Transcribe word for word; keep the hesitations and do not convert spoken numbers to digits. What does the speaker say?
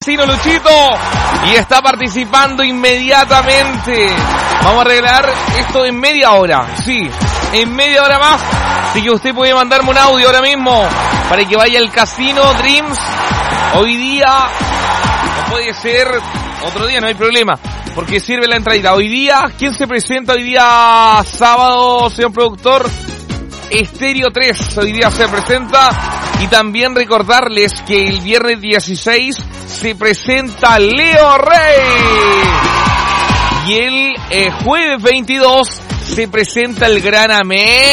Casino Luchito y está participando inmediatamente. Vamos a arreglar esto en media hora, sí, en media hora más. Así que usted puede mandarme un audio ahora mismo para que vaya al Casino Dreams hoy día, o puede ser otro día, no hay problema, porque sirve la entrada. Hoy día, ¿quién se presenta hoy día sábado, señor productor? Estéreo tres, hoy día se presenta. Y también recordarles que el viernes dieciséis se presenta Leo Rey. Y el eh, jueves veintidós se presenta el Gran Amén.